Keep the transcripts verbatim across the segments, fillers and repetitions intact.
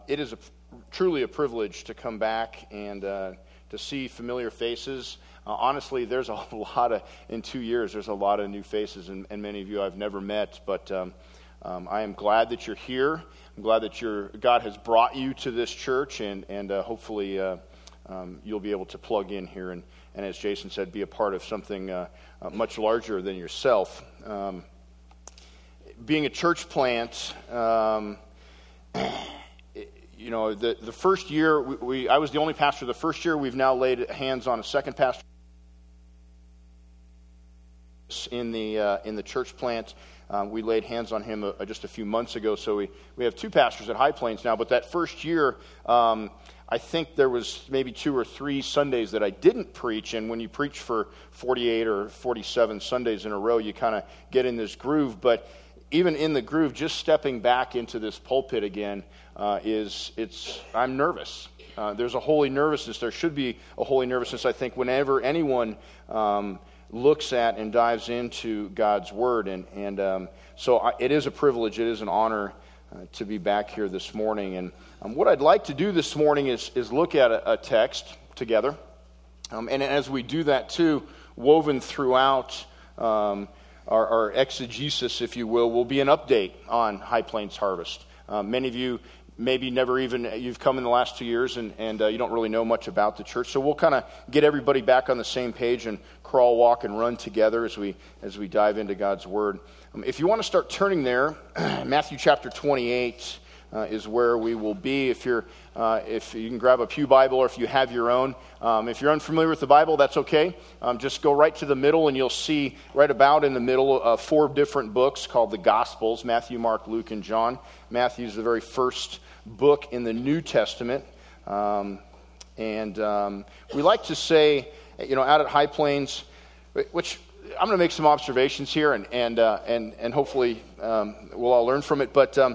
it is a, truly a privilege to come back and uh, to see familiar faces. Uh, honestly, there's a lot of, in two years, there's a lot of new faces, and, and many of you I've never met, but um, um, I am glad that you're here. I'm glad that you're, God has brought you to this church, and, and uh, hopefully uh, um, you'll be able to plug in here and, and as Jason said, be a part of something uh, uh, much larger than yourself. Um, being a church plant, um, you know, the, the first year, we, we I was the only pastor the first year. We've now laid hands on a second pastor in the uh, in the church plant. Um, we laid hands on him uh, just a few months ago, so we, we have two pastors at High Plains now. But that first year, um, I think there was maybe two or three Sundays that I didn't preach, and when you preach for forty-eight or forty-seven Sundays in a row, you kind of get in this groove. But even in the groove, just stepping back into this pulpit again uh, is, it's, I'm nervous. Uh, there's a holy nervousness. There should be a holy nervousness, I think, whenever anyone um, looks at and dives into God's Word. And, and um, so I, it is a privilege, it is an honor uh, to be back here this morning. And um, what I'd like to do this morning is, is look at a, a text together. Um, and as we do that too, woven throughout um, our, our exegesis, if you will, will be an update on High Plains Harvest. Uh, many of you maybe never even, you've come in the last two years and, and uh, you don't really know much about the church. So we'll kind of get everybody back on the same page and crawl, walk, and run together as we as we dive into God's Word. Um, if you want to start turning there, Matthew chapter twenty-eight uh, is where we will be. If you're, uh, if you can grab a pew Bible or if you have your own. Um, if you're unfamiliar with the Bible, that's okay. Um, just go right to the middle and you'll see right about in the middle uh, four different books called the Gospels, Matthew, Mark, Luke, and John. Matthew is the very first book in the New Testament. Um, and um, we like to say, you know, out at High Plains, which I'm going to make some observations here, and and uh, and and hopefully um, we'll all learn from it. But um,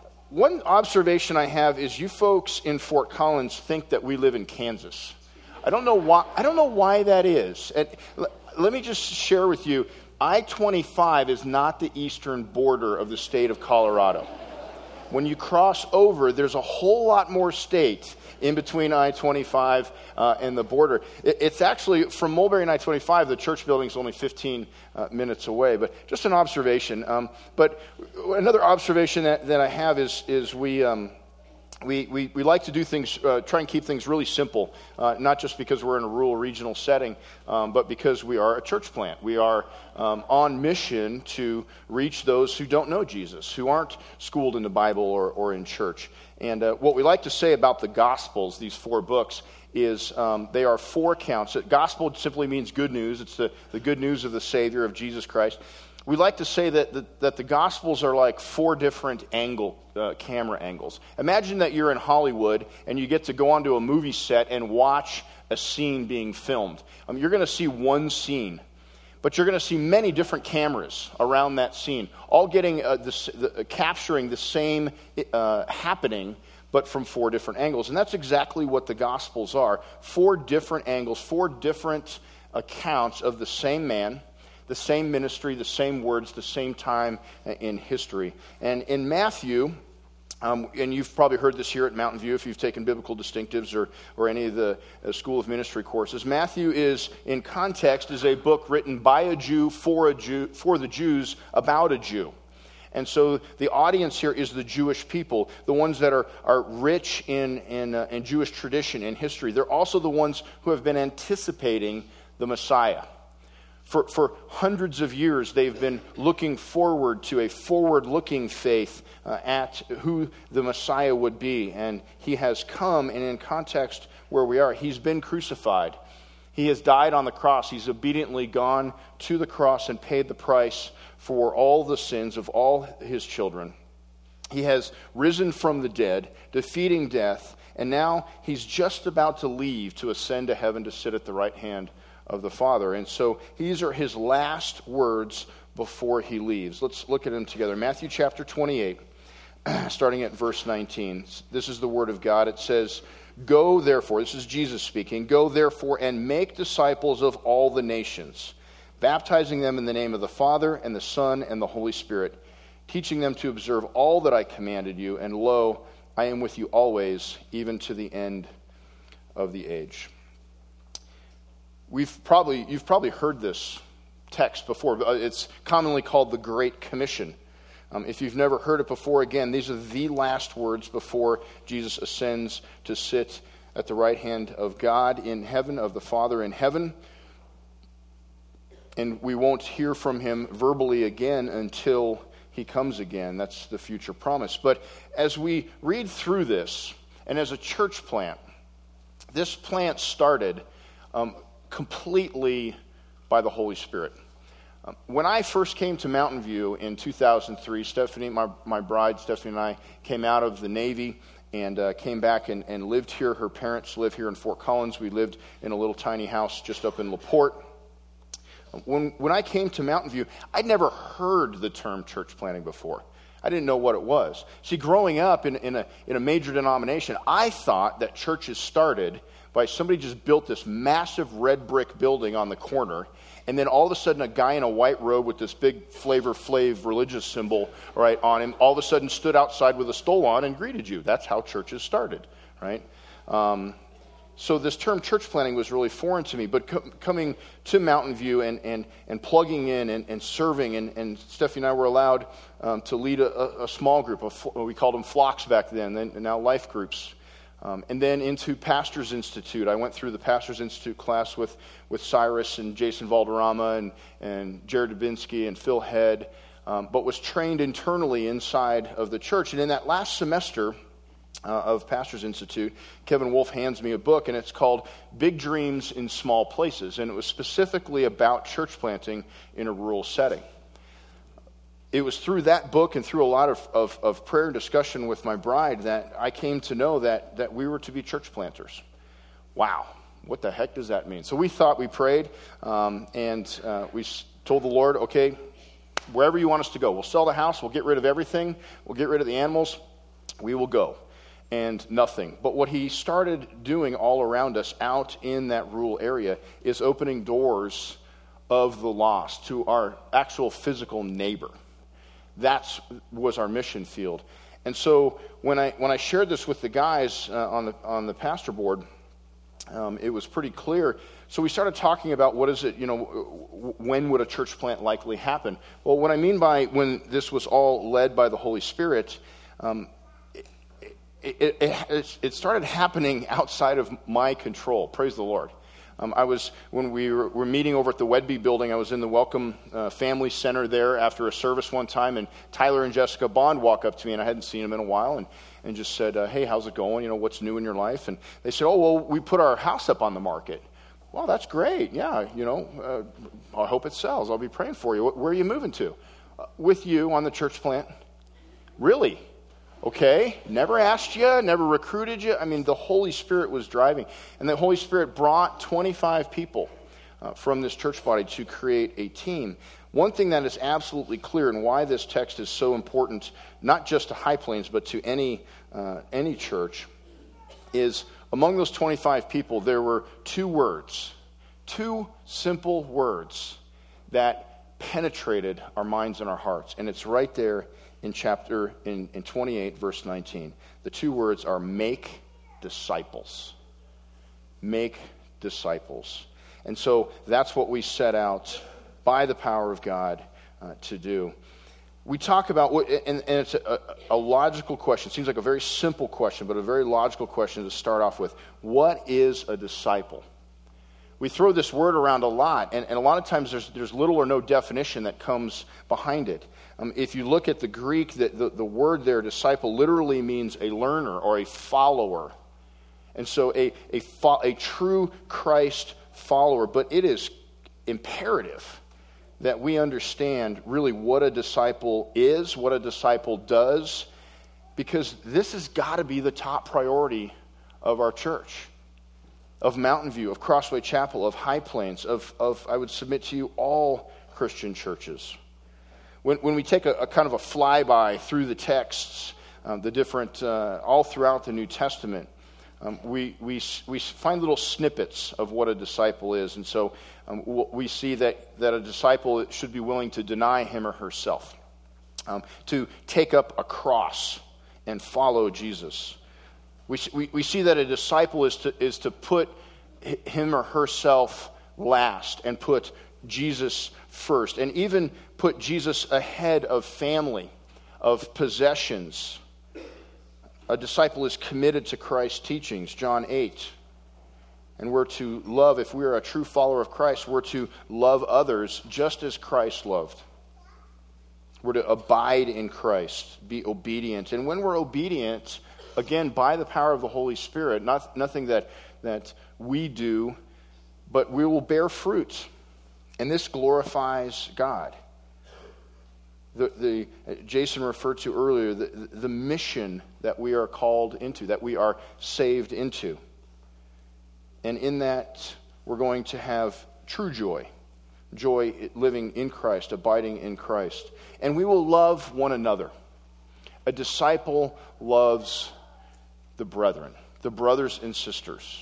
one observation I have is you folks in Fort Collins think that we live in Kansas. I don't know why. I don't know why that is. And l- let me just share with you: I twenty-five is not the eastern border of the state of Colorado. When you cross over, there's a whole lot more state in between I twenty-five uh, and the border. It, it's actually, from Mulberry and I twenty-five, the church building is only fifteen uh, minutes away. But just an observation. Um, but another observation that, that I have is is we... Um, We, we we like to do things, uh, try and keep things really simple, uh, not just because we're in a rural regional setting, um, but because we are a church plant. We are um, on mission to reach those who don't know Jesus, who aren't schooled in the Bible or, or in church. And uh, what we like to say about the Gospels, these four books, is um, they are four accounts. Gospel simply means good news. It's the, the good news of the Savior, of Jesus Christ. We like to say that the, that the Gospels are like four different angle uh, camera angles. Imagine that you're in Hollywood and you get to go onto a movie set and watch a scene being filmed. Um, you're going to see one scene, but you're going to see many different cameras around that scene, all getting uh, this, the, uh, capturing the same uh, happening, but from four different angles. And that's exactly what the Gospels are: four different angles, four different accounts of the same man, the same ministry, the same words, the same time in history. And in Matthew, um, and you've probably heard this here at Mountain View if you've taken biblical distinctives or, or any of the uh, School of Ministry courses, Matthew is, in context, is a book written by a Jew for a Jew, for the Jews about a Jew. And so the audience here is the Jewish people, the ones that are, are rich in, in, uh, in Jewish tradition and history. They're also the ones who have been anticipating the Messiah. For, for hundreds of years, they've been looking forward to a forward-looking faith uh, at who the Messiah would be. And he has come, and in context where we are, he's been crucified. He has died on the cross. He's obediently gone to the cross and paid the price for all the sins of all his children. He has risen from the dead, defeating death, and now he's just about to leave to ascend to heaven to sit at the right hand of the Father. And so these are his last words before he leaves. Let's look at them together. Matthew chapter twenty-eight, starting at verse nineteen. This is the word of God. It says, "Go therefore," this is Jesus speaking, "go therefore and make disciples of all the nations, baptizing them in the name of the Father and the Son and the Holy Spirit, teaching them to observe all that I commanded you, and lo, I am with you always, even to the end of the age. We've probably, you've probably heard this text before. It's commonly called the Great Commission. Um, if you've never heard it before, again, these are the last words before Jesus ascends to sit at the right hand of God in heaven, of the Father in heaven. And we won't hear from him verbally again until he comes again. That's the future promise. But as we read through this, and as a church plant, this plant started um, completely by the Holy Spirit. Um, when I first came to Mountain View in two thousand three, Stephanie, my, my bride, Stephanie and I came out of the Navy and uh, came back and, and lived here. Her parents live here in Fort Collins. We lived in a little tiny house just up in LaPorte. When, when I came to Mountain View, I'd never heard the term church planting before. I didn't know what it was. See, growing up in, in, a, in a major denomination, I thought that churches started by somebody just built this massive red brick building on the corner, and then all of a sudden a guy in a white robe with this big Flavor Flav religious symbol right on him all of a sudden stood outside with a stole on and greeted you. That's how churches started, right? Um, so this term church planting was really foreign to me, but co- coming to Mountain View and, and, and plugging in and, and serving, and, and Stephanie and I were allowed um, to lead a, a small group of, we called them flocks back then, then and now life groups. Um, and then into Pastors Institute. I went through the Pastors Institute class with, with Cyrus and Jason Valderrama and, and Jared Dubinsky and Phil Head, um, but was trained internally inside of the church. And in that last semester uh, of Pastors Institute, Kevin Wolf hands me a book, and it's called Big Dreams in Small Places. And it was specifically about church planting in a rural setting. It was through that book and through a lot of, of, of prayer and discussion with my bride that I came to know that, that we were to be church planters. Wow, what the heck does that mean? So we thought, we prayed, um, and uh, we told the Lord, okay, wherever you want us to go. We'll sell the house, we'll get rid of everything, we'll get rid of the animals, we will go. And nothing. But what he started doing all around us out in that rural area is opening doors of the lost to our actual physical neighbor. That was our mission field. And so when I when I shared this with the guys uh, on the on the pastor board, um, it was pretty clear. So we started talking about what is it, you know, when would a church plant likely happen? Well, what I mean by when this was all led by the Holy Spirit, um, it, it, it, it started happening outside of my control. Praise the Lord. Um, I was, when we were, were meeting over at the Wedby building, I was in the Welcome uh, Family Center there after a service one time, and Tyler and Jessica Bond walk up to me, and I hadn't seen them in a while, and, and just said, uh, hey, how's it going? You know, what's new in your life? And they said, oh, well, we put our house up on the market. Well, that's great. Yeah, you know, uh, I hope it sells. I'll be praying for you. Where are you moving to? Uh, with you on the church plant. Really? Okay, never asked you, never recruited you. I mean, the Holy Spirit was driving. And the Holy Spirit brought twenty-five people uh, from this church body to create a team. One thing that is absolutely clear, and why this text is so important, not just to High Plains, but to any uh, any church, is among those twenty-five people, there were two words, two simple words that penetrated our minds and our hearts. And it's right there in chapter, in, in twenty-eight, verse nineteen. The two words are make disciples. Make disciples. And so that's what we set out by the power of God uh, to do. We talk about, what, and, and it's a, a logical question. It seems like a very simple question, but a very logical question to start off with. What is a disciple? We throw this word around a lot, and, and a lot of times there's, there's little or no definition that comes behind it. Um, if you look at the Greek, the, the, the word there, disciple, literally means a learner or a follower. And so a, a, fo- a true Christ follower, but it is imperative that we understand really what a disciple is, what a disciple does, because this has got to be the top priority of our church, of Mountain View, of Crossway Chapel, of High Plains, of, of I would submit to you, all Christian churches. When, when we take a, a kind of a flyby through the texts, um, the different, uh, all throughout the New Testament, um, we, we, we find little snippets of what a disciple is. And so um, we see that, that a disciple should be willing to deny him or herself, um, to take up a cross and follow Jesus. We, we, we see that a disciple is to, is to put him or herself last and put Jesus first, and even put Jesus ahead of family, of possessions. A disciple is committed to Christ's teachings, John eight. And we're to love, if we are a true follower of Christ, we're to love others just as Christ loved. We're to abide in Christ, be obedient. And when we're obedient, again, by the power of the Holy Spirit, not nothing that, that we do, but we will bear fruit. And this glorifies God. The, the Jason referred to earlier, the, the mission that we are called into, that we are saved into. And in that, we're going to have true joy. Joy living in Christ, abiding in Christ. And we will love one another. A disciple loves the brethren, the brothers and sisters.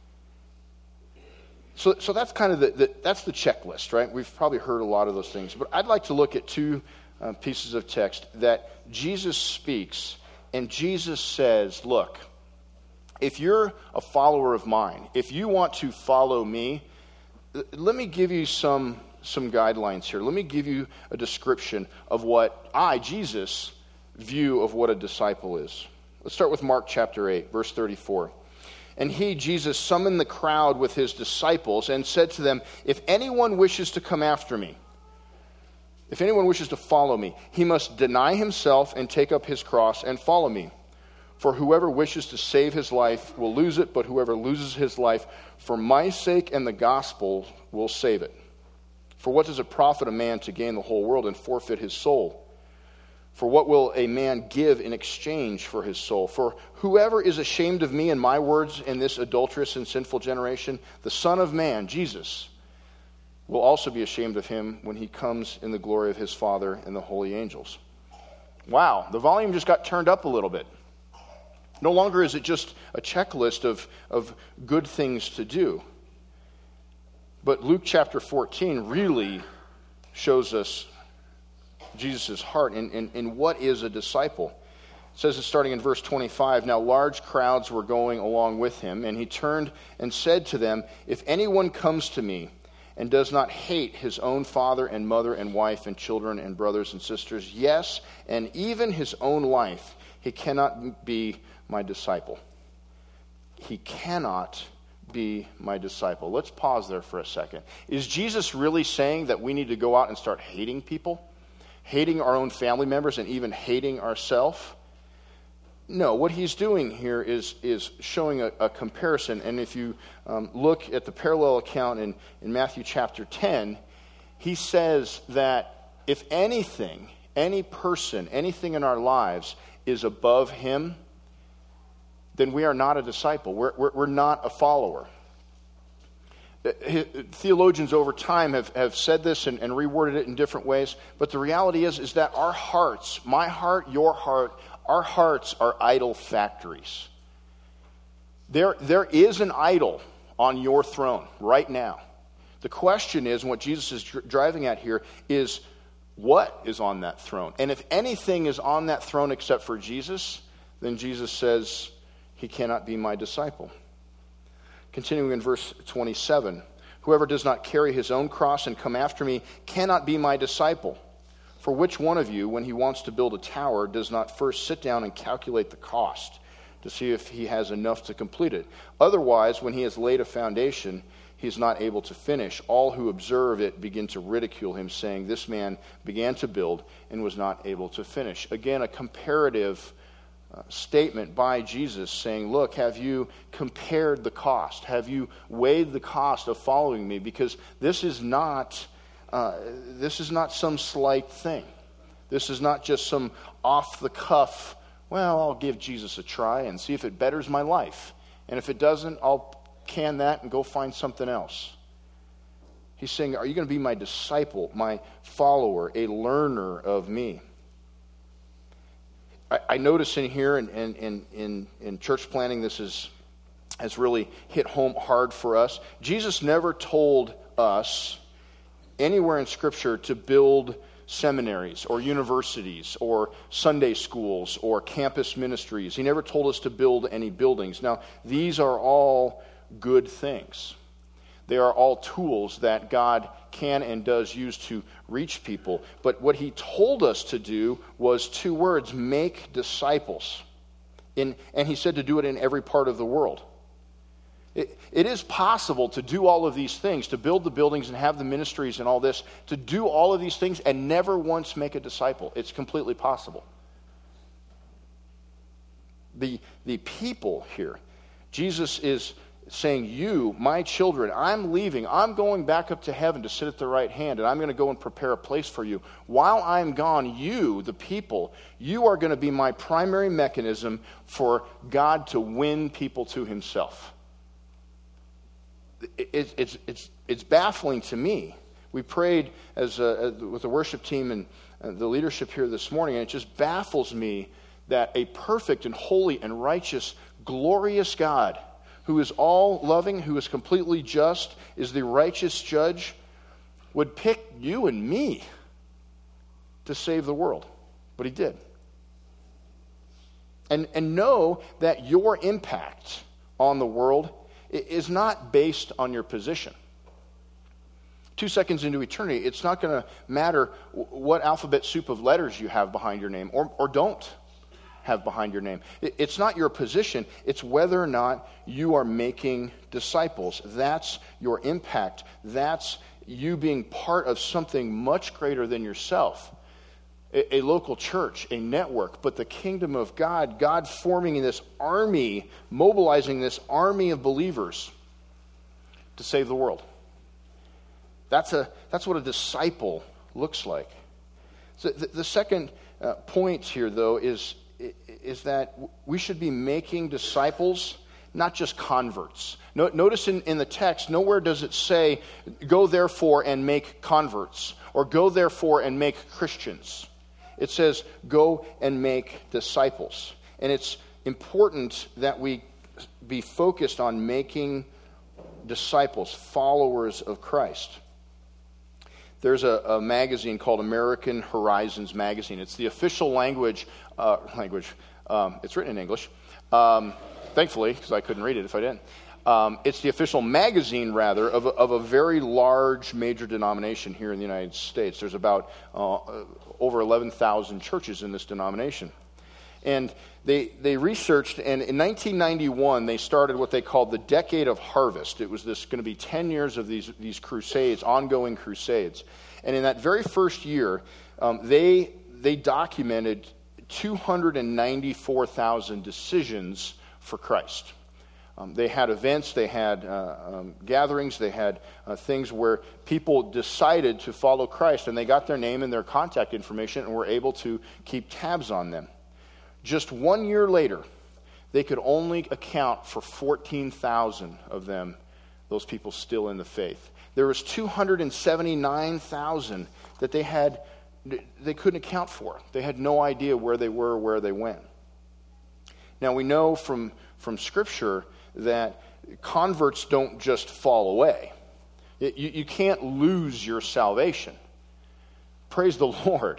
So, so that's kind of the, the that's the checklist, right? We've probably heard a lot of those things. But I'd like to look at two uh, pieces of text that Jesus speaks, and Jesus says, look, if you're a follower of mine, if you want to follow me, let me give you some, some guidelines here. Let me give you a description of what I, Jesus, view of what a disciple is. Let's start with Mark chapter eight, verse thirty-four. And he, Jesus, summoned the crowd with his disciples and said to them, if anyone wishes to come after me, if anyone wishes to follow me, he must deny himself and take up his cross and follow me. For whoever wishes to save his life will lose it, but whoever loses his life for my sake and the gospel will save it. For what does it profit a man to gain the whole world and forfeit his soul? For what will a man give in exchange for his soul? For whoever is ashamed of me and my words in this adulterous and sinful generation, the Son of Man, Jesus, will also be ashamed of him when he comes in the glory of his Father and the holy angels. Wow, the volume just got turned up a little bit. No longer is it just a checklist of, of good things to do. But Luke chapter fourteen really shows us Jesus' heart in, in, in what is a disciple. It says it starting in verse twenty-five, now large crowds were going along with him, and he turned and said to them, if anyone comes to me and does not hate his own father and mother and wife and children and brothers and sisters, yes, and even his own life, he cannot be my disciple. He cannot be my disciple. Let's pause there for a second. Is Jesus really saying that we need to go out and start hating people? Hating our own family members and even hating ourselves? No, what he's doing here is, is showing a, a comparison. And if you um, look at the parallel account in, in Matthew chapter ten, he says that if anything, any person, anything in our lives is above him, then we are not a disciple. We're, we're, we're not a follower. Theologians over time have, have said this and, and reworded it in different ways, but the reality is, is that our hearts, my heart, your heart, our hearts are idol factories. There, there is an idol on your throne right now. The question is, and what Jesus is dr- driving at here, is what is on that throne? And if anything is on that throne except for Jesus, then Jesus says, he cannot be my disciple. Continuing in verse twenty-seven, whoever does not carry his own cross and come after me cannot be my disciple. For which one of you, when he wants to build a tower, does not first sit down and calculate the cost to see if he has enough to complete it? Otherwise, when he has laid a foundation, he is not able to finish. All who observe it begin to ridicule him, saying, this man began to build and was not able to finish. Again, a comparative Uh, statement by Jesus saying, look, have you compared the cost? Have you weighed the cost of following me? Because this is not uh, this is not some slight thing. This is not just some off-the-cuff, well, I'll give Jesus a try and see if it betters my life. And if it doesn't, I'll can that and go find something else. He's saying, are you going to be my disciple, my follower, a learner of me? I notice in here, and in, in, in, in church planning, this is, has really hit home hard for us. Jesus never told us anywhere in Scripture to build seminaries or universities or Sunday schools or campus ministries. He never told us to build any buildings. Now, these are all good things. They are all tools that God can and does use to reach people. But what he told us to do was two words: make disciples. In, and he said to do it in every part of the world. It, it is possible to do all of these things, to build the buildings and have the ministries and all this, to do all of these things and never once make a disciple. It's completely possible. The, the people here, Jesus is saying, you, my children, I'm leaving. I'm going back up to heaven to sit at the right hand, and I'm going to go and prepare a place for you. While I'm gone, you, the people, you are going to be my primary mechanism for God to win people to himself. It, it's, it's, it's baffling to me. We prayed as a, with the worship team and the leadership here this morning, and it just baffles me that a perfect and holy and righteous, glorious God, who is all loving, who is completely just, is the righteous judge, would pick you and me to save the world. But he did. And, and know that your impact on the world is not based on your position. Two seconds into eternity, it's not going to matter what alphabet soup of letters you have behind your name, or, or don't have behind your name. It's not your position, it's whether or not you are making disciples. That's your impact. That's you being part of something much greater than yourself. A, a local church, a network, but the kingdom of God, God forming this army, mobilizing this army of believers to save the world. That's a that's what a disciple looks like. So the, the second uh, point here, though, is is that we should be making disciples, not just converts. No, notice in, in the text, nowhere does it say, go therefore and make converts, or go therefore and make Christians. It says, go and make disciples. And it's important that we be focused on making disciples, followers of Christ. There's a, a magazine called American Horizons Magazine. It's the official language, uh, language. Um, it's written in English, um, thankfully, because I couldn't read it if I didn't. Um, it's the official magazine, rather, of a, of a very large major denomination here in the United States. There's about uh, over eleven thousand churches in this denomination. And they they researched, and in nineteen ninety-one, they started what they called the Decade of Harvest. It was this going to be ten years of these, these crusades, ongoing crusades. And in that very first year, um, they they documented two hundred ninety-four thousand decisions for Christ. Um, they had events, they had uh, um, gatherings, they had uh, things where people decided to follow Christ, and they got their name and their contact information and were able to keep tabs on them. Just one year later, they could only account for fourteen thousand of them, those people still in the faith. There was two hundred seventy-nine thousand that they had, they couldn't account for. They had no idea where they were or where they went. Now we know from, from Scripture that converts don't just fall away. You, you can't lose your salvation. Praise the Lord.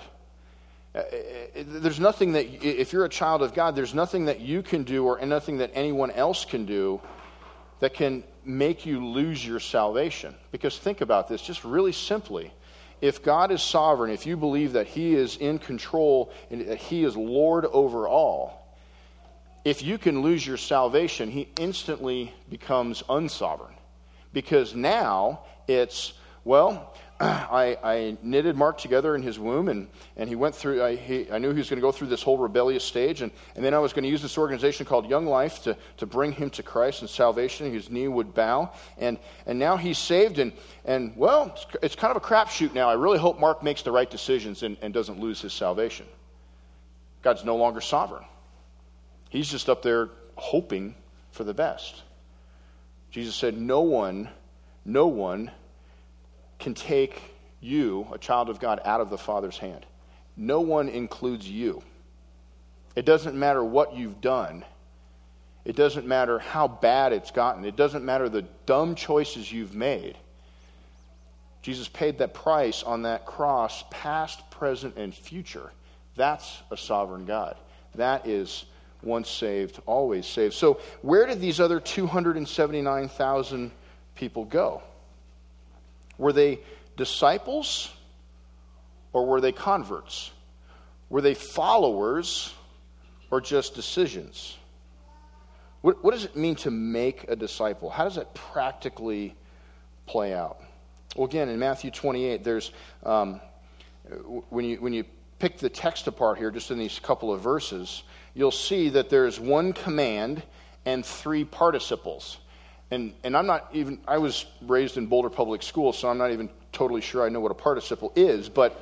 There's nothing that, if you're a child of God, there's nothing that you can do or nothing that anyone else can do that can make you lose your salvation. Because think about this, just really simply. If God is sovereign, if you believe that He is in control and that He is Lord over all, if you can lose your salvation, He instantly becomes unsovereign. Because now it's, well, I, I knitted Mark together in his womb, and, and he went through, I, he, I knew he was going to go through this whole rebellious stage, and, and then I was going to use this organization called Young Life to, to bring him to Christ and salvation. His knee would bow, and, and now he's saved, and, and well, it's, it's kind of a crapshoot now. I really hope Mark makes the right decisions and, and doesn't lose his salvation. God's no longer sovereign. He's just up there hoping for the best. Jesus said, no one, no one can take you, a child of God, out of the Father's hand. No one includes you. It doesn't matter what you've done. It doesn't matter how bad it's gotten. It doesn't matter the dumb choices you've made. Jesus paid that price on that cross, past, present, and future. That's a sovereign God. That is once saved, always saved. So where did these other two hundred seventy-nine thousand people go? Were they disciples or were they converts? Were they followers or just decisions? What, what does it mean to make a disciple? How does that practically play out? Well, again, in Matthew twenty-eight, there's um, when you when you pick the text apart here, just in these couple of verses, you'll see that there's one command and three participles. And and I'm not even, I was raised in Boulder Public School, so I'm not even totally sure I know what a participle is, but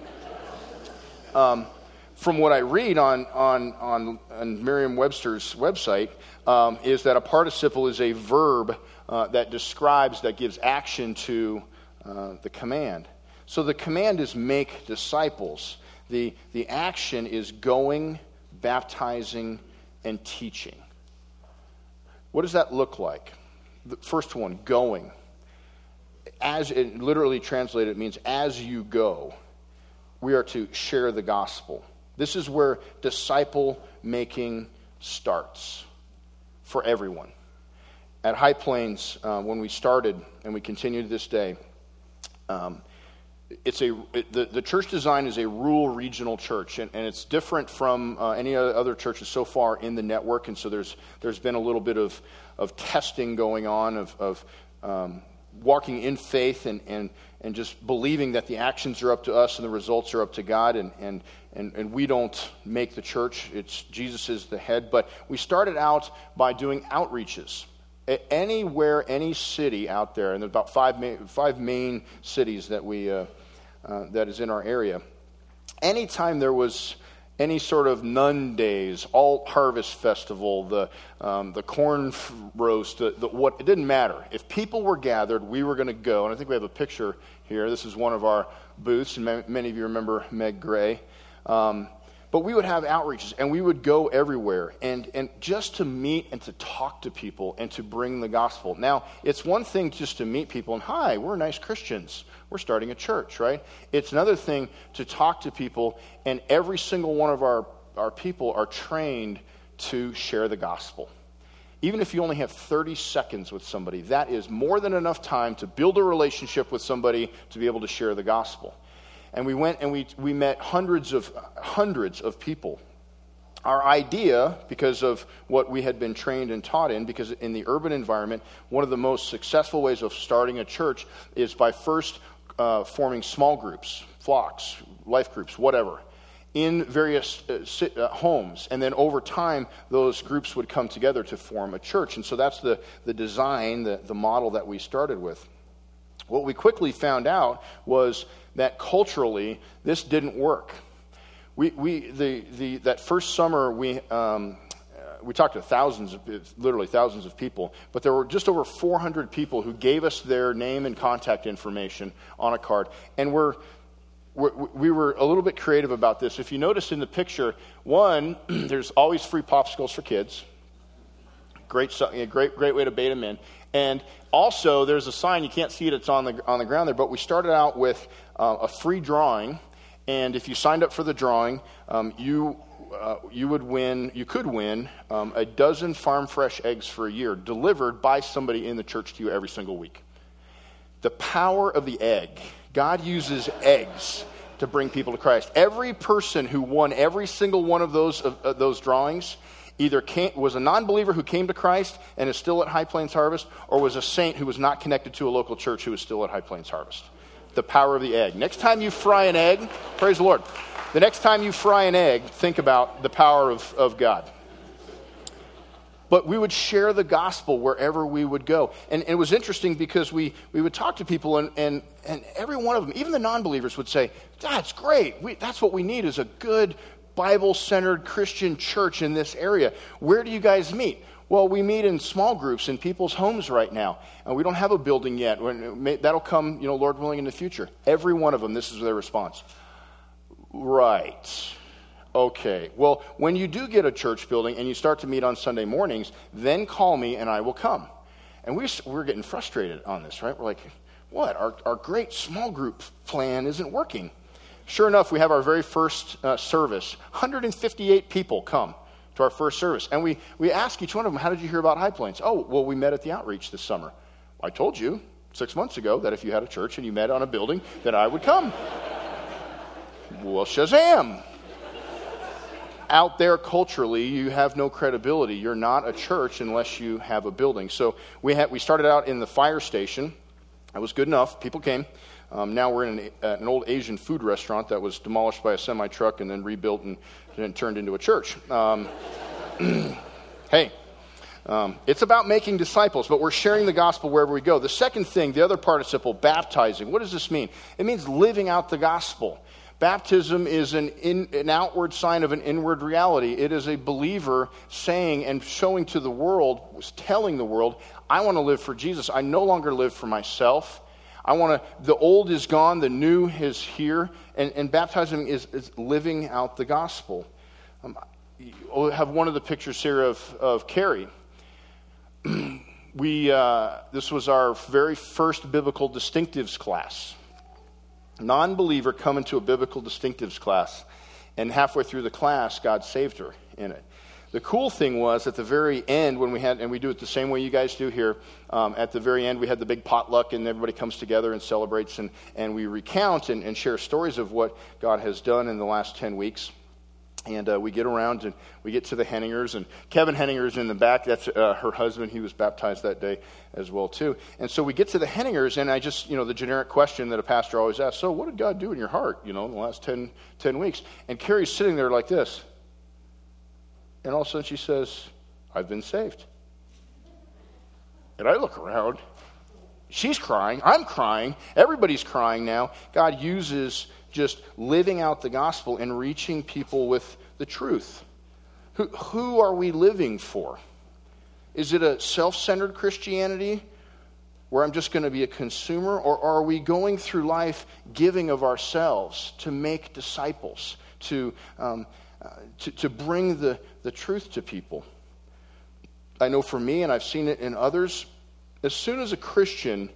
um, from what I read on on on, on Merriam-Webster's website, um, is that a participle is a verb uh, that describes, that gives action to uh, the command. So the command is make disciples. The the action is going, baptizing, and teaching. What does that look like? The first one, going. As it literally translated, it means as you go, we are to share the gospel. This is where disciple making starts for everyone. At High Plains, uh, when we started, and we continue to this day, um, it's a it, the, the church design is a rural regional church, and, and it's different from uh, any other churches so far in the network. And so there's there's been a little bit of of testing going on of of um, walking in faith and, and and just believing that the actions are up to us and the results are up to God, and and and, and we don't make the church. It's Jesus is the head. But we started out by doing outreaches. Anywhere, any city out there, and there's about five main, five main cities that we uh, uh, that is in our area. Anytime there was any sort of nun days, alt harvest festival, the um, the corn roast, the, the, what it didn't matter. If people were gathered, we were going to go. And I think we have a picture here. This is one of our booths, and many of you remember Meg Gray. Um, But we would have outreaches, and we would go everywhere, and, and just to meet and to talk to people and to bring the gospel. Now, it's one thing just to meet people and, hi, we're nice Christians. We're starting a church, right? It's another thing to talk to people, and every single one of our, our people are trained to share the gospel. Even if you only have thirty seconds with somebody, that is more than enough time to build a relationship with somebody to be able to share the gospel. And we went and we we met hundreds of hundreds of people. Our idea, because of what we had been trained and taught in, because in the urban environment, one of the most successful ways of starting a church is by first uh, forming small groups, flocks, life groups, whatever, in various uh, sit, uh, homes. And then over time, those groups would come together to form a church. And so that's the, the design, the, the model that we started with. What we quickly found out was that culturally, this didn't work. We we the the that first summer we um, we talked to thousands of literally thousands of people, but there were just over four hundred people who gave us their name and contact information on a card, and we're, we're we were a little bit creative about this. If you notice in the picture, one, there's always free popsicles for kids. Great great great way to bait them in. And also, there's a sign, you can't see it, it's on the on the ground there, but we started out with uh, a free drawing, and if you signed up for the drawing, um, you uh, you would win, you could win um, a dozen farm fresh eggs for a year, delivered by somebody in the church to you every single week. The power of the egg. God uses eggs to bring people to Christ. Every person who won every single one of those of, of those drawings either came, was a non-believer who came to Christ and is still at High Plains Harvest, or was a saint who was not connected to a local church who is still at High Plains Harvest. The power of the egg. Next time you fry an egg, praise the Lord. The next time you fry an egg, think about the power of, of God. But we would share the gospel wherever we would go. And, and it was interesting because we, we would talk to people, and, and, and every one of them, even the non-believers, would say, that's great. We, that's what we need is a good Bible-centered Christian church in this area. Where do you guys meet? Well, we meet in small groups in people's homes right now. And we don't have a building yet. That'll come, you know, Lord willing, in the future. Every one of them, this is their response. Right. Okay. Well, when you do get a church building and you start to meet on Sunday mornings, then call me and I will come. And we, we're getting frustrated on this, right? We're like, what? Our, our great small group plan isn't working. Sure enough, we have our very first uh, service. one hundred fifty-eight people come to our first service. And we, we ask each one of them, how did you hear about High Plains? Oh, well, we met at the outreach this summer. I told you six months ago that if you had a church and you met on a building, that I would come. Well, Shazam. Out there culturally, you have no credibility. You're not a church unless you have a building. So we had, we started out in the fire station. That was good enough. People came. Um, now we're in an, uh, an old Asian food restaurant that was demolished by a semi-truck and then rebuilt and, and turned into a church. Um, hey, um, it's about making disciples, but we're sharing the gospel wherever we go. The second thing, the other participle, baptizing. What does this mean? It means living out the gospel. Baptism is an, in, an outward sign of an inward reality. It is a believer saying and showing to the world, telling the world, I want to live for Jesus. I no longer live for myself. I want to, the old is gone, the new is here, and, and baptizing is, is living out the gospel. Um, we have one of the pictures here of, of Carrie. we, uh, this was our very first biblical distinctives class. Non-believer come into a biblical distinctives class, and halfway through the class, God saved her in it. The cool thing was at the very end when we had, and we do it the same way you guys do here, um, at the very end we had the big potluck and everybody comes together and celebrates and, and we recount and, and share stories of what God has done in the last ten weeks. And uh, we get around and we get to the Henningers, and Kevin Henninger's in the back. That's uh, her husband. He was baptized that day as well, too. And so we get to the Henningers, and I just, you know, the generic question that a pastor always asks, so what did God do in your heart, you know, in the last ten, ten weeks? And Carrie's sitting there like this. And all of a sudden she says, I've been saved. And I look around. She's crying. I'm crying. Everybody's crying now. God uses just living out the gospel and reaching people with the truth. Who, who are we living for? Is it a self-centered Christianity where I'm just going to be a consumer? Or are we going through life giving of ourselves to make disciples, to um, uh, to, to bring the, the truth to people? I know for me, and I've seen it in others, as soon as a Christian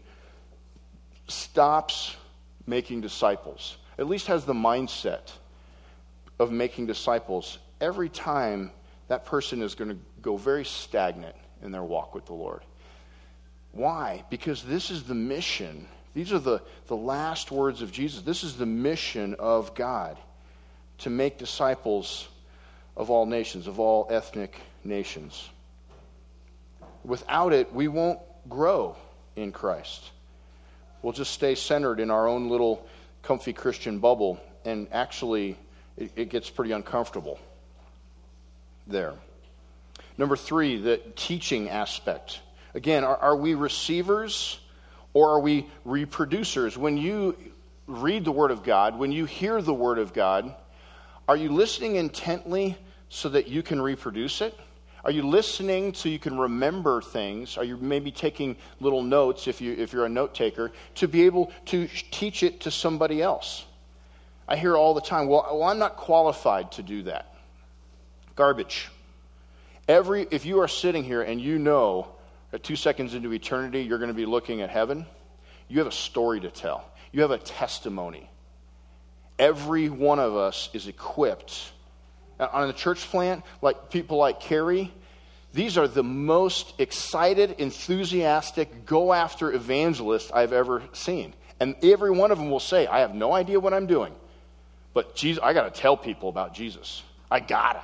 stops making disciples, at least has the mindset of making disciples, every time that person is going to go very stagnant in their walk with the Lord. Why? Because this is the mission. These are the, the last words of Jesus. This is the mission of God, to make disciples of all nations, of all ethnic nations. Without it, we won't grow in Christ. We'll just stay centered in our own little comfy Christian bubble, and actually it, it gets pretty uncomfortable there. Number three, the teaching aspect. Again, are, are we receivers or are we reproducers? When you read the Word of God, when you hear the Word of God, are you listening intently so that you can reproduce it? Are you listening so you can remember things? Are you maybe taking little notes, if, you, if you're a note taker, to be able to teach it to somebody else? I hear all the time, well, well, I'm not qualified to do that. Garbage. Every, if you are sitting here and you know that two seconds into eternity you're going to be looking at heaven, you have a story to tell. You have a testimony. Every one of us is equipped. On the church plant, like people like Carrie, these are the most excited, enthusiastic, go-after evangelists I've ever seen. And every one of them will say, I have no idea what I'm doing, but Jesus, I got to tell people about Jesus. I gotta.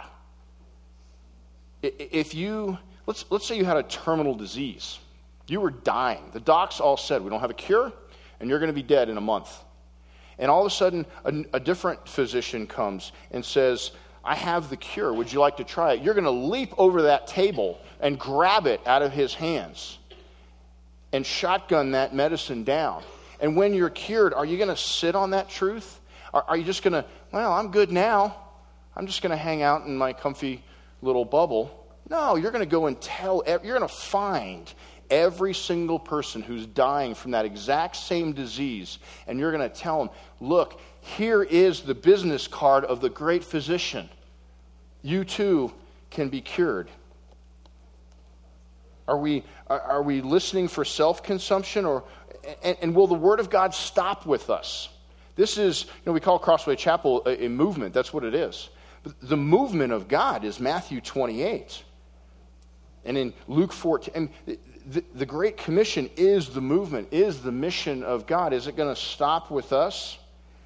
If you, let's, let's say you had a terminal disease. You were dying. The docs all said, we don't have a cure, and you're going to be dead in a month. And all of a sudden, a, a different physician comes and says, I have the cure. Would you like to try it? You're going to leap over that table and grab it out of his hands and shotgun that medicine down. And when you're cured, are you going to sit on that truth? Are, are you just going to, well, I'm good now. I'm just going to hang out in my comfy little bubble. No, you're going to go and tell, you're going to find every single person who's dying from that exact same disease, and you're going to tell them, look, here is the business card of the great physician. You too can be cured. Are we are we listening for self-consumption, or and, and will the Word of God stop with us? This is, you know, we call Crossway Chapel a, a movement. That's what it is. But the movement of God is Matthew twenty-eight. And in Luke fourteen, and the, the Great Commission is the movement, is the mission of God. Is it going to stop with us?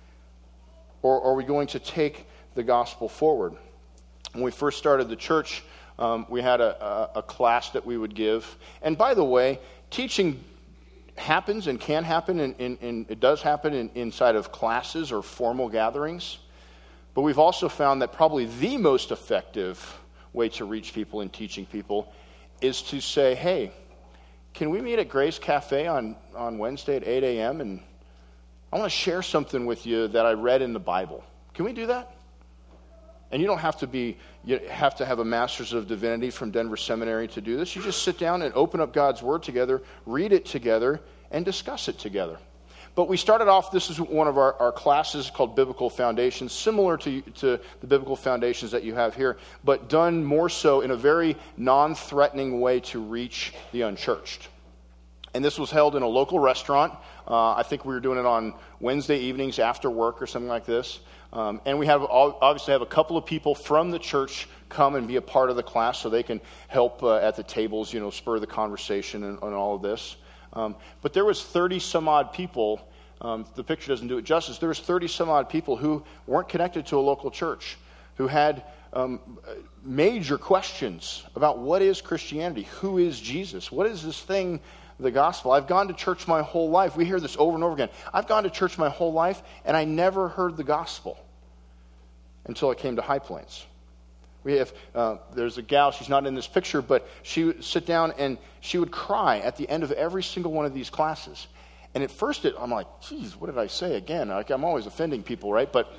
Or are we going to take the gospel forward? When we first started the church, um, we had a, a, a class that we would give. And by the way, teaching happens and can happen, and, and, and it does happen in, inside of classes or formal gatherings. But we've also found that probably the most effective way to reach people in teaching people is to say, hey, can we meet at Grace Cafe on, on Wednesday at eight a.m. and I want to share something with you that I read in the Bible. Can we do that? And you don't have to be, you have to have a Master's of Divinity from Denver Seminary to do this. You just sit down and open up God's Word together, read it together, and discuss it together. But we started off, this is one of our, our classes called Biblical Foundations, similar to, to the Biblical Foundations that you have here, but done more so in a very non-threatening way to reach the unchurched. And this was held in a local restaurant. Uh, I think we were doing it on Wednesday evenings after work or something like this. Um, and we have obviously have a couple of people from the church come and be a part of the class so they can help uh, at the tables, you know, spur the conversation and, and all of this. Um, but there was thirty some odd people. Um, the picture doesn't do it justice. There was thirty some odd people who weren't connected to a local church, who had um, major questions about what is Christianity, who is Jesus, what is this thing, the gospel. I've gone to church my whole life. We hear this over and over again. I've gone to church my whole life, and I never heard the gospel until I came to High Plains. We have, uh, there's a gal, she's not in this picture, but she would sit down and she would cry at the end of every single one of these classes. And at first, it, I'm like, geez, what did I say again? Like, I'm always offending people, right? But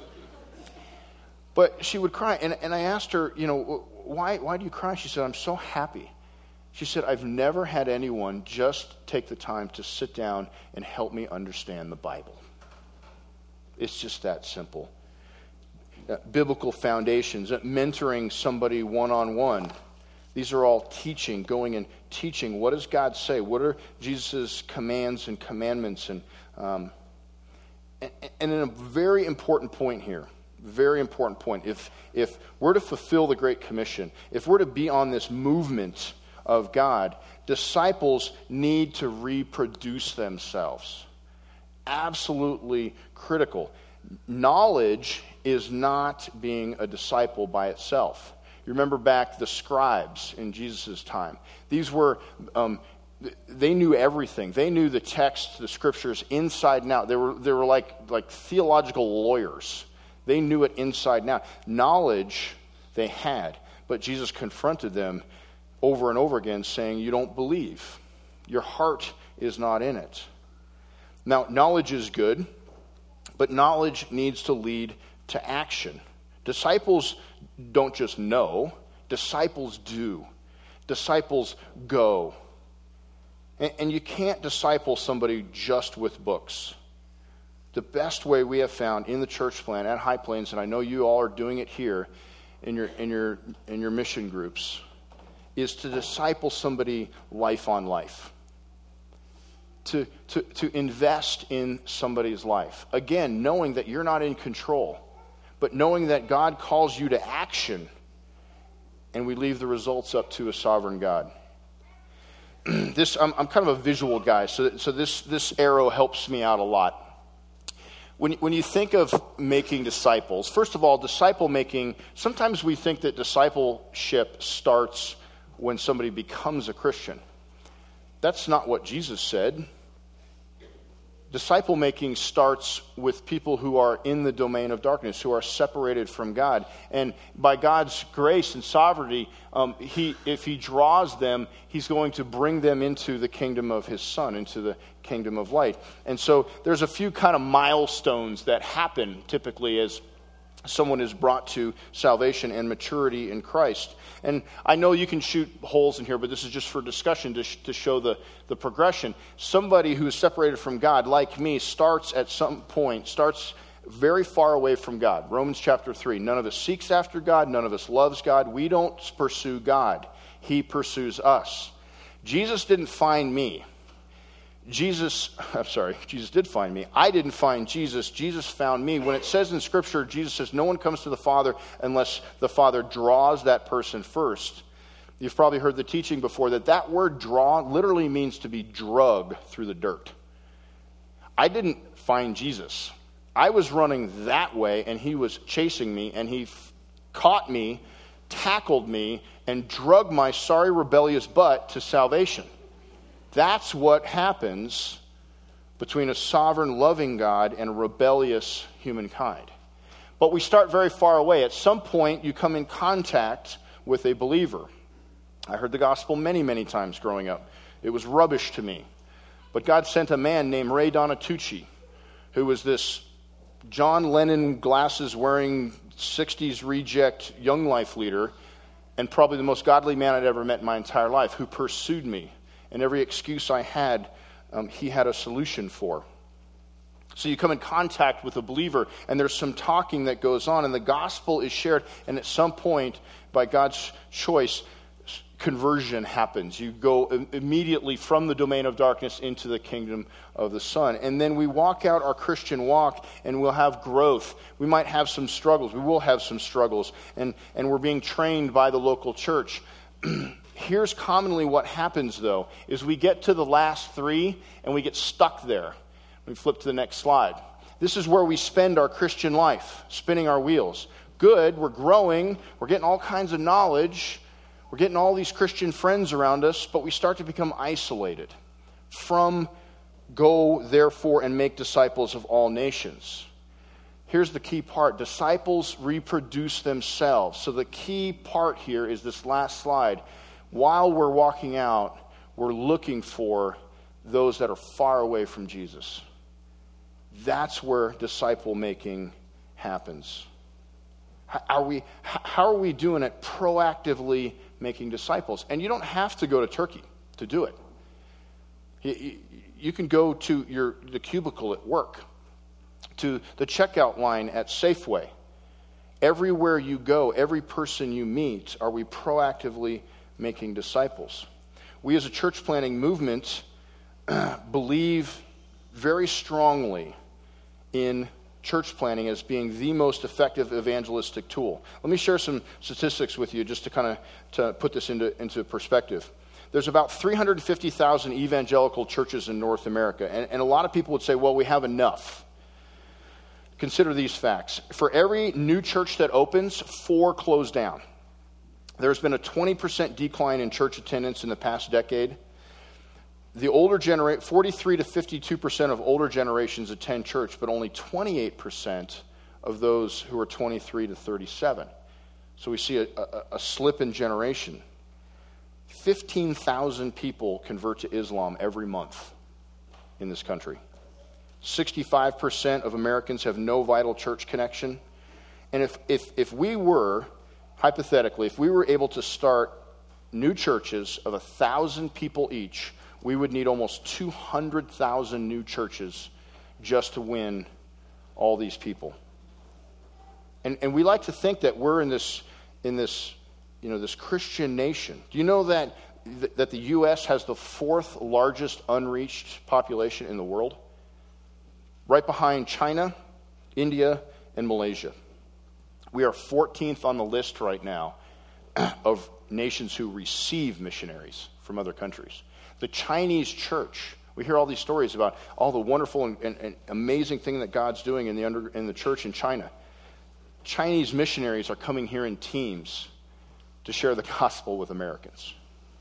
but she would cry. And, and I asked her, you know, why, why do you cry? She said, I'm so happy. She said, I've never had anyone just take the time to sit down and help me understand the Bible. It's just that simple. Uh, biblical foundations, uh, mentoring somebody one-on-one. These are all teaching, going and teaching. What does God say? What are Jesus' commands and commandments? And, um, and, and in a very important point here, very important point, if, if we're to fulfill the Great Commission, if we're to be on this movement of God, disciples need to reproduce themselves. Absolutely critical. Knowledge is not being a disciple by itself. You remember back the scribes in Jesus' time. These were, um, they knew everything. They knew the text, the scriptures inside and out. They were, they were like, like theological lawyers. They knew it inside and out. Knowledge they had, but Jesus confronted them over and over again saying, you don't believe. Your heart is not in it. Now, knowledge is good, but knowledge needs to lead to action. Disciples don't just know, disciples do. Disciples go. And, and you can't disciple somebody just with books. The best way we have found in the church plan at High Plains, and I know you all are doing it here in your in your in your mission groups, is to disciple somebody life on life. To, to, to invest in somebody's life. Again, knowing that you're not in control, but knowing that God calls you to action, and we leave the results up to a sovereign God. this I'm, I'm kind of a visual guy, so, so this, this arrow helps me out a lot. When, when you think of making disciples, first of all, disciple making, sometimes we think that discipleship starts when somebody becomes a Christian. That's not what Jesus said. Disciple making starts with people who are in the domain of darkness, who are separated from God. And by God's grace and sovereignty, um, he, if he draws them, he's going to bring them into the kingdom of his Son, into the kingdom of light. And so there's a few kind of milestones that happen typically as someone is brought to salvation and maturity in Christ. And I know you can shoot holes in here, but this is just for discussion to, sh- to show the, the progression. Somebody who is separated from God, like me, starts at some point, starts very far away from God. Romans chapter three, none of us seeks after God, none of us loves God. We don't pursue God. He pursues us. Jesus didn't find me. Jesus, I'm sorry, Jesus did find me. I didn't find Jesus. Jesus found me. When it says in Scripture, Jesus says, no one comes to the Father unless the Father draws that person first. You've probably heard the teaching before that that word draw literally means to be drugged through the dirt. I didn't find Jesus. I was running that way, and he was chasing me, and he f- caught me, tackled me, and drugged my sorry, rebellious butt to salvation. That's what happens between a sovereign, loving God and a rebellious humankind. But we start very far away. At some point, you come in contact with a believer. I heard the gospel many, many times growing up. It was rubbish to me. But God sent a man named Ray Donatucci, who was this John Lennon glasses-wearing sixties reject young life leader, and probably the most godly man I'd ever met in my entire life, who pursued me. And every excuse I had, um, he had a solution for. So you come in contact with a believer, and there's some talking that goes on, and the gospel is shared, and at some point, by God's choice, conversion happens. You go immediately from the domain of darkness into the kingdom of the Son. And then we walk out our Christian walk, and we'll have growth. We might have some struggles. We will have some struggles. And, and we're being trained by the local church. Here's commonly what happens, though, is we get to the last three, and we get stuck there. We flip to the next slide. This is where we spend our Christian life, spinning our wheels. Good, we're growing, we're getting all kinds of knowledge, we're getting all these Christian friends around us, but we start to become isolated from go, therefore, and make disciples of all nations. Here's the key part. Disciples reproduce themselves. So the key part here is this last slide. While we're walking out, we're looking for those that are far away from Jesus. That's where disciple making happens. How are we, how are we doing it proactively making disciples? And you don't have to go to Turkey to do it. You, you can go to your the cubicle at work, to the checkout line at Safeway. Everywhere you go, every person you meet, are we proactively making disciples? We as a church planting movement believe very strongly in church planting as being the most effective evangelistic tool. Let me share some statistics with you just to kind of to put this into, into perspective. There's about three hundred fifty thousand evangelical churches in North America, and, and a lot of people would say, well, we have enough. Consider these facts. For every new church that opens, four close down. There's been a twenty percent decline in church attendance in the past decade. The older generation, forty-three to fifty-two percent of older generations attend church, but only twenty-eight percent of those who are twenty-three to thirty-seven. So we see a, a, a slip in generation. fifteen thousand people convert to Islam every month in this country. sixty-five percent of Americans have no vital church connection. And if, if, if we were, hypothetically, if we were able to start new churches of one thousand people each, we would need almost two hundred thousand new churches just to win all these people. And and we like to think that we're in this in this you know this Christian nation. Do you know that that the U S has the fourth largest unreached population in the world? Right behind China, India, and Malaysia. We are fourteenth on the list right now of nations who receive missionaries from other countries. The Chinese church, we hear all these stories about all the wonderful and, and, and amazing thing that God's doing in the under, in the church in China. Chinese missionaries are coming here in teams to share the gospel with Americans.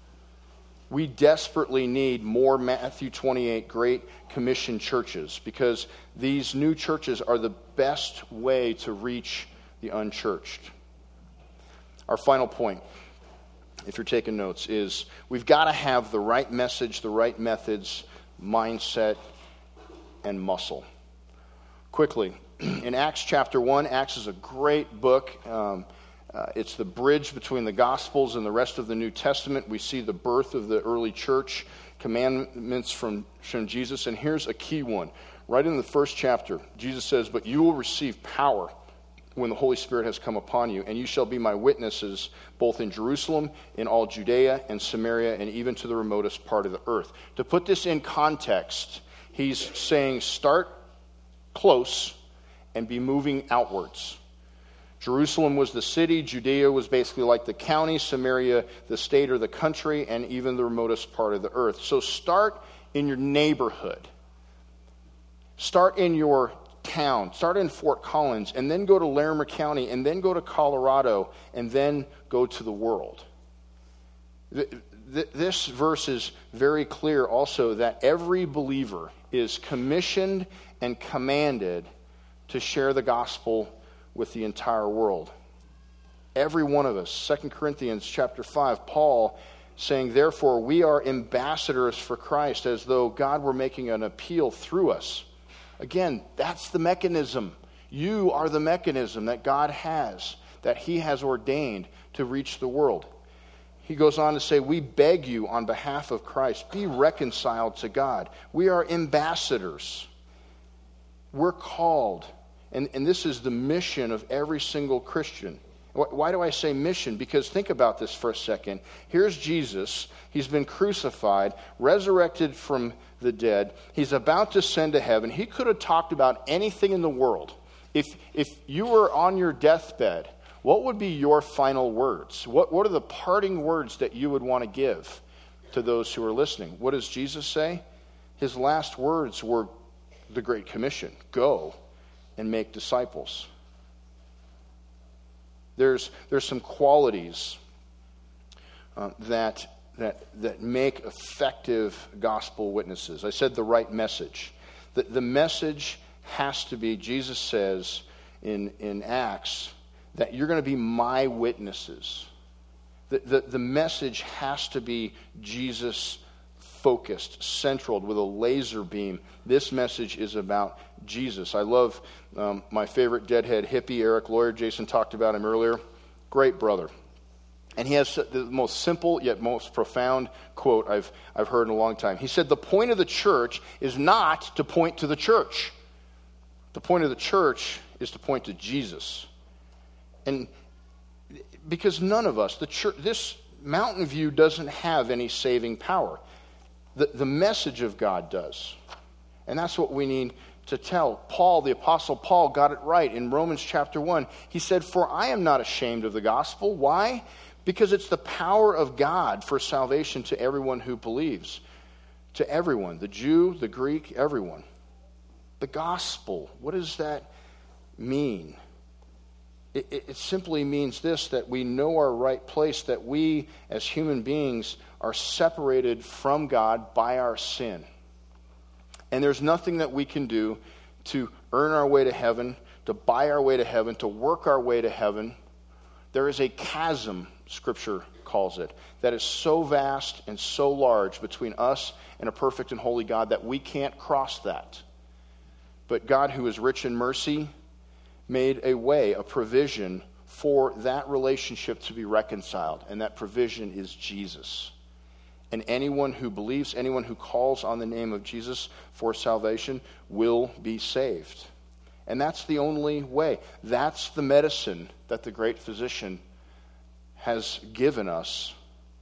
We desperately need more Matthew twenty-eight Great Commission churches, because these new churches are the best way to reach the unchurched. Our final point, if you're taking notes, is we've got to have the right message, the right methods, mindset, and muscle. Quickly, in Acts chapter one, Acts is a great book. Um, uh, it's the bridge between the Gospels and the rest of the New Testament. We see the birth of the early church, commandments from, from Jesus, and here's a key one. Right in the first chapter, Jesus says, "But you will receive power when the Holy Spirit has come upon you, and you shall be my witnesses both in Jerusalem, in all Judea and Samaria, and even to the remotest part of the earth. To put this in context, he's saying start close and be moving outwards. Jerusalem was the city, Judea was basically like the county, Samaria the state or the country, and even the remotest part of the earth. So start in your neighborhood. Start in your town. Start in Fort Collins, and then go to Larimer County, and then go to Colorado, and then go to the world. This verse is very clear also that every believer is commissioned and commanded to share the gospel with the entire world. Every one of us. Second Corinthians chapter five, Paul saying, therefore we are ambassadors for Christ, as though God were making an appeal through us. Again, that's the mechanism. You are the mechanism that God has, that he has ordained to reach the world. He goes on to say, we beg you on behalf of Christ, be reconciled to God. We are ambassadors. We're called. And, and this is the mission of every single Christian. Why do I say mission? Because think about this for a second. Here's Jesus. He's been crucified, resurrected from the dead. He's about to ascend to heaven. He could have talked about anything in the world. If, if you were on your deathbed, what would be your final words? What, what are the parting words that you would want to give to those who are listening? What does Jesus say? His last words were the Great Commission. Go and make disciples. There's, there's some qualities uh, that, that, that make effective gospel witnesses. I said the right message. The, the message has to be, Jesus says in, in Acts, that you're going to be my witnesses. The, the, the message has to be Jesus-focused, central, with a laser beam. This message is about Jesus. I love um, my favorite deadhead hippie, Eric Lloyd. Jason talked about him earlier. Great brother. And he has the most simple yet most profound quote I've, I've heard in a long time. He said, the point of the church is not to point to the church. The point of the church is to point to Jesus. And because none of us, the church, this Mountain View doesn't have any saving power. The, the message of God does. And that's what we need to tell. Paul, the Apostle Paul, got it right in Romans chapter one. He said, for I am not ashamed of the gospel. Why? Because it's the power of God for salvation to everyone who believes. To everyone, the Jew, the Greek, everyone. The gospel, what does that mean? It, it, it simply means this, that we know our right place, that we as human beings are separated from God by our sin. And there's nothing that we can do to earn our way to heaven, to buy our way to heaven, to work our way to heaven. There is a chasm, Scripture calls it, that is so vast and so large between us and a perfect and holy God that we can't cross that. But God, who is rich in mercy, made a way, a provision for that relationship to be reconciled. And that provision is Jesus. And anyone who believes, anyone who calls on the name of Jesus for salvation will be saved. And that's the only way. That's the medicine that the great physician has given us.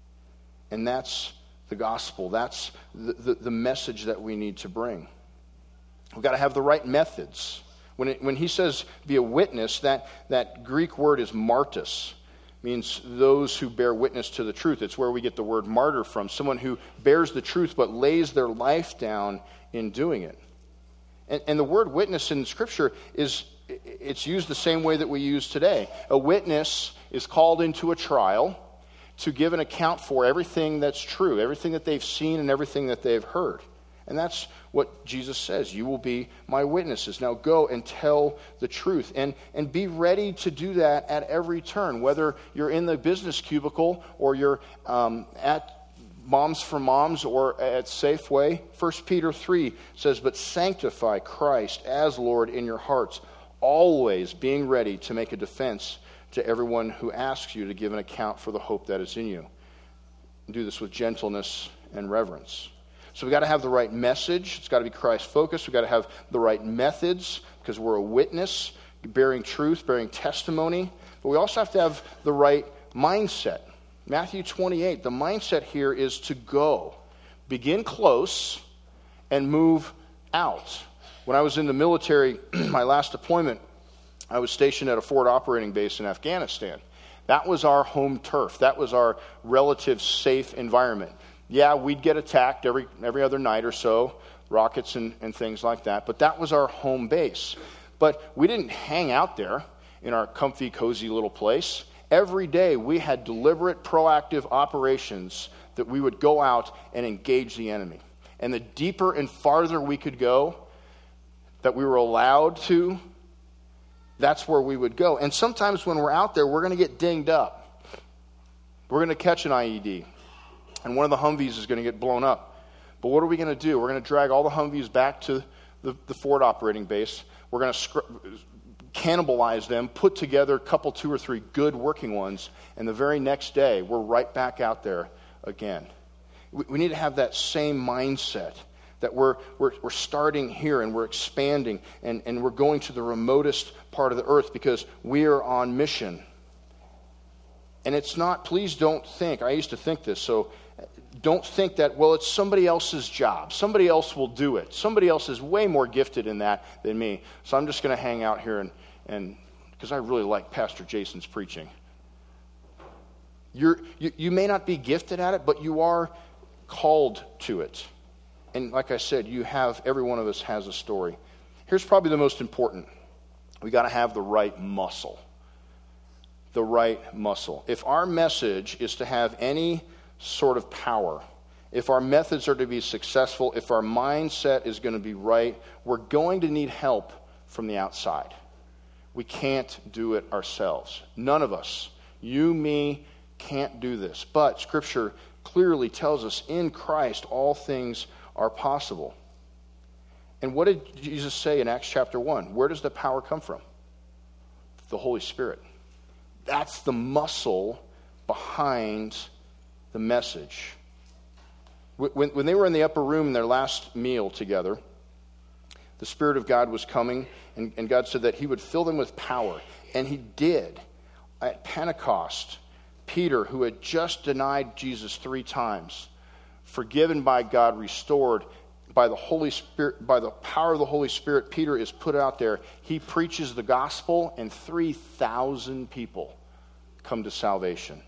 And that's the gospel. That's the, the, the message that we need to bring. We've got to have the right methods. When, it, when he says be a witness, that, that Greek word is martus. Means those who bear witness to the truth. It's where we get the word martyr from. Someone who bears the truth but lays their life down in doing it. And, and the word witness in Scripture is, it's used the same way that we use today. A witness is called into a trial to give an account for everything that's true, everything that they've seen and everything that they've heard. And that's what Jesus says. You will be my witnesses. Now go and tell the truth. And, and be ready to do that at every turn. Whether you're in the business cubicle or you're um, at Moms for Moms or at Safeway. First Peter three says, but sanctify Christ as Lord in your hearts, always being ready to make a defense to everyone who asks you to give an account for the hope that is in you. Do this with gentleness and reverence. So we've got to have the right message. It's got to be Christ-focused. We've got to have the right methods because we're a witness bearing truth, bearing testimony, but we also have to have the right mindset. Matthew twenty-eight, the mindset here is to go. Begin close and move out. When I was in the military, my last deployment, I was stationed at a forward operating base in Afghanistan. That was our home turf. That was our relative safe environment. Yeah, we'd get attacked every every other night or so, rockets and, and things like that, but that was our home base. But we didn't hang out there in our comfy, cozy little place. Every day we had deliberate, proactive operations that we would go out and engage the enemy. And the deeper and farther we could go, that we were allowed to, that's where we would go. And sometimes when we're out there, we're going to get dinged up. We're going to catch an I E D. And one of the Humvees is going to get blown up. But what are we going to do? We're going to drag all the Humvees back to the, the forward operating base. We're going to scr- cannibalize them, put together a couple, two or three good working ones, and the very next day, we're right back out there again. We, we need to have that same mindset. That we're, we're we're starting here and we're expanding and, and we're going to the remotest part of the earth because we are on mission. And it's not, please don't think, I used to think this, so don't think that, well, it's somebody else's job. Somebody else will do it. Somebody else is way more gifted in that than me. So I'm just going to hang out here and, and because I really like Pastor Jason's preaching. You're, you, you may not be gifted at it, but you are called to it. And like I said, you have, every one of us has a story. Here's probably the most important. We got to have the right muscle. The right muscle. If our message is to have any sort of power, if our methods are to be successful, if our mindset is going to be right, we're going to need help from the outside. We can't do it ourselves. None of us, you, me, can't do this. But Scripture clearly tells us in Christ all things are possible. And what did Jesus say in Acts chapter one? Where does the power come from? The Holy Spirit. That's the muscle behind the message. When, when they were in the upper room in their last meal together, the Spirit of God was coming, and, and God said that He would fill them with power. And He did. At Pentecost, Peter, who had just denied Jesus three times, forgiven by God, restored by the Holy Spirit, by the power of the Holy Spirit, Peter is put out there. He preaches the gospel, and three thousand people come to salvation.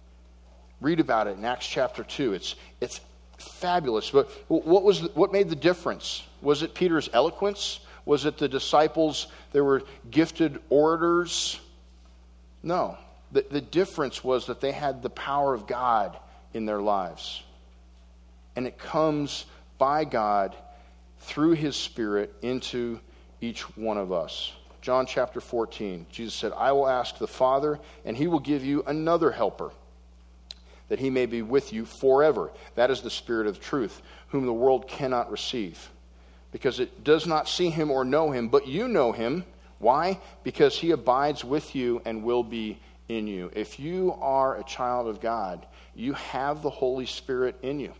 Read about it in Acts chapter two. It's it's fabulous. But what was the, what made the difference? Was it Peter's eloquence? Was it the disciples? They were gifted orators? No. The, the difference was that they had the power of God in their lives. And it comes by God through His Spirit into each one of us. John chapter fourteen, Jesus said, I will ask the Father, and He will give you another helper, that He may be with you forever. That is the Spirit of truth, whom the world cannot receive, because it does not see Him or know Him, but you know Him. Why? Because He abides with you and will be in you. If you are a child of God, you have the Holy Spirit in you.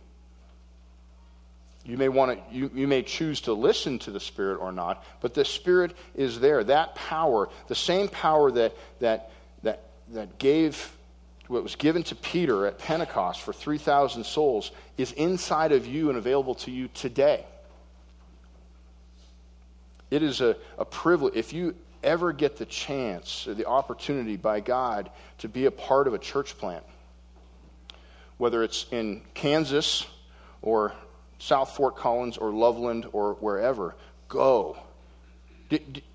You may want to, you, you may choose to listen to the Spirit or not, but the Spirit is there. That power, the same power that that that that gave what was given to Peter at Pentecost for three thousand souls, is inside of you and available to you today. It is a, a privilege. If you ever get the chance or the opportunity by God to be a part of a church plant, whether it's in Kansas or South Fort Collins or Loveland or wherever, go. D- d-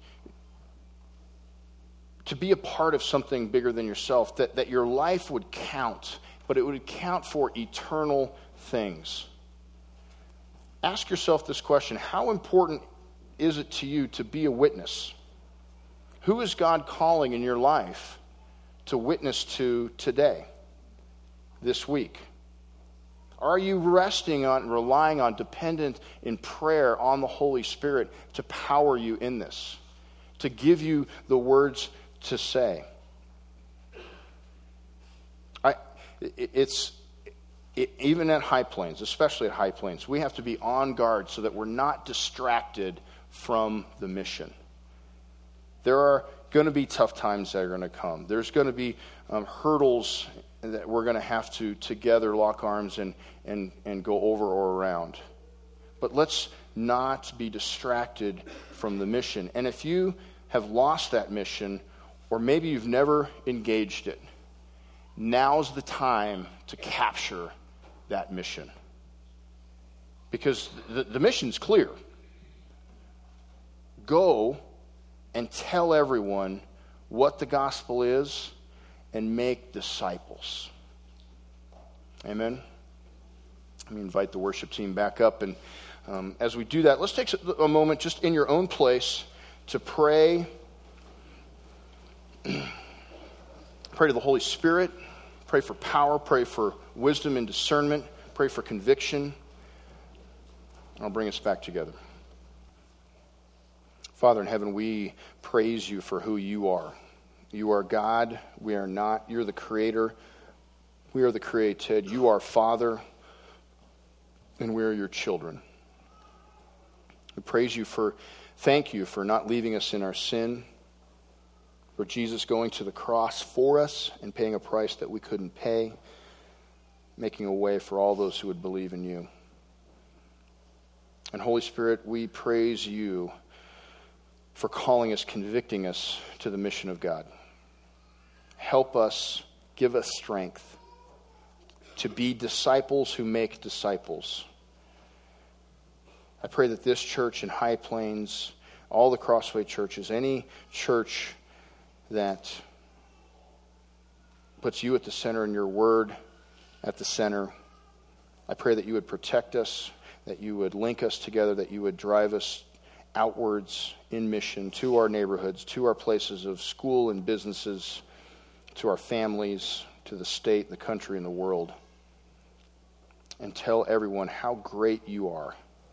to be a part of something bigger than yourself, that, that your life would count, but it would count for eternal things. Ask yourself this question: how important is it to you to be a witness? Who is God calling in your life to witness to today, this week? Are you resting on, relying on, dependent in prayer on the Holy Spirit to power you in this, to give you the words to say? I, it, it's it, even at High Plains, especially at High Plains, we have to be on guard so that we're not distracted from the mission. There are going to be tough times that are going to come. There's going to be um, hurdles that we're going to have to together lock arms and, and, and go over or around. But let's not be distracted from the mission. And if you have lost that mission, or maybe you've never engaged it, now's the time to capture that mission. Because the, the mission's clear. Go and tell everyone what the gospel is and make disciples. Amen? Let me invite the worship team back up. And um, as we do that, let's take a moment just in your own place to pray. Pray to the Holy Spirit. Pray for power. Pray for wisdom and discernment. Pray for conviction. I'll bring us back together. Father in heaven, we praise you for who you are. You are God. We are not. You're the creator. We are the created. You are Father, and we are your children. We praise you for, thank you for not leaving us in our sin, for Jesus going to the cross for us and paying a price that we couldn't pay, making a way for all those who would believe in you. And Holy Spirit, we praise you for calling us, convicting us to the mission of God. Help us, give us strength to be disciples who make disciples. I pray that this church in High Plains, all the Crossway churches, any church that puts you at the center and your word at the center, I pray that you would protect us, that you would link us together, that you would drive us outwards in mission to our neighborhoods, to our places of school and businesses, to our families, to the state, the country, and the world. And tell everyone how great you are.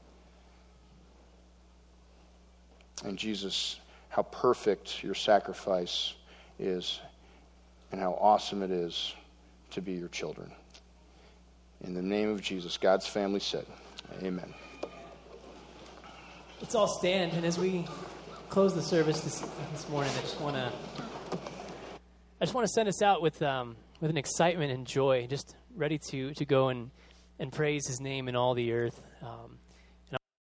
And Jesus, how perfect your sacrifice is, and how awesome it is to be your children. In the name of Jesus, God's family said, amen. Let's all stand, and as we close the service this, this morning, I just want to I just want to send us out with um, with an excitement and joy, just ready to to go and, and praise His name in all the earth. Um,